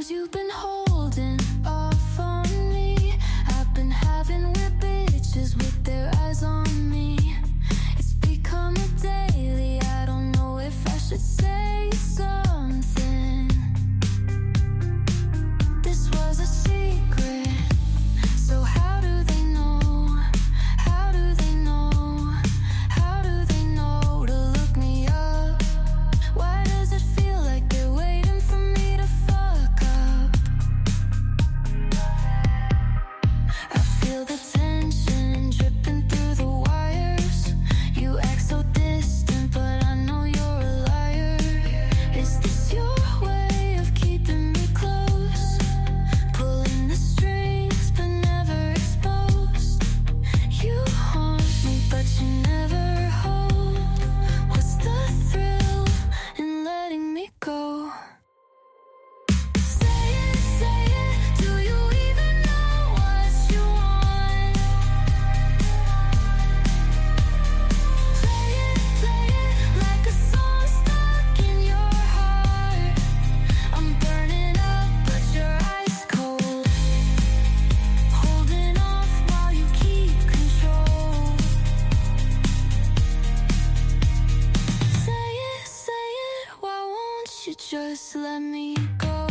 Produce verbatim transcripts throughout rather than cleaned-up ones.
seems you've been holding off on me. I've been having weird bitches with their eyes on me. It's become a daily, I don't know if I should say something. This was a secret, so how do they know? How do they know? How do they know to look me up? Why does it feel like they're waiting for me to fuck up? I feel the tension dripping through the wires. You act so distant, but I know you're a liar. Is this your way of keeping me close? Pulling the strings, but never exposed. You haunt me, but you never hold. What's the thrill in letting me go? Say it, say it, do you even know what you want? Play it, play it like a song stuck in your heart. I'm burning up, but you're ice cold. Holding off while you keep control. Say it, say it, why won't you just let me go?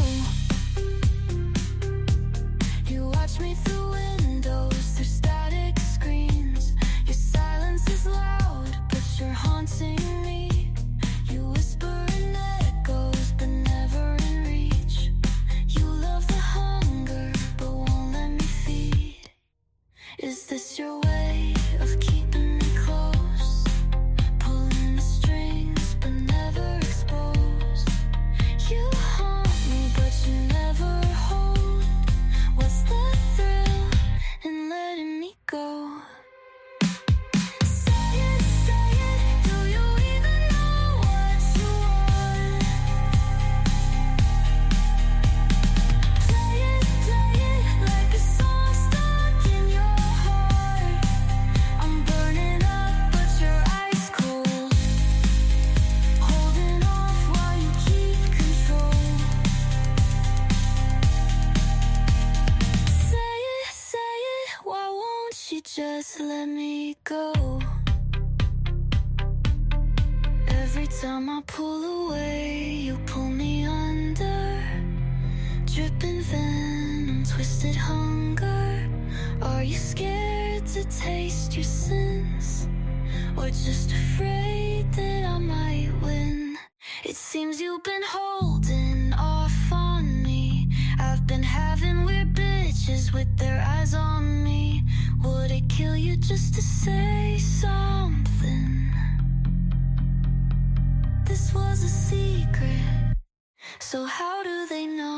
You watch me through windows, through static screens. Your silence is loud, but you're haunting me. You whisper in echoes, but never in reach. You love the hunger, but won't let me feed. Is this your way of keeping me close? Pulling the strings, but never exposed. You haunt me, but you never hold. What's the thrill in letting me go? Say it, say it, do you even know what you want? Play it, play it like a song stuck in your heart. I'm burning up, but you're ice cold. Holding off while you keep control. Say it, say it, why won't you just let me go? Every time I pull away, you pull me under. Dripping venom, twisted hunger. Are you scared to taste your sins? Or just afraid that I might win? It seems you've been holding off on me. I've been having weird bitches with their eyes on me. Would it kill you just to say something? This was a secret, so how do they know?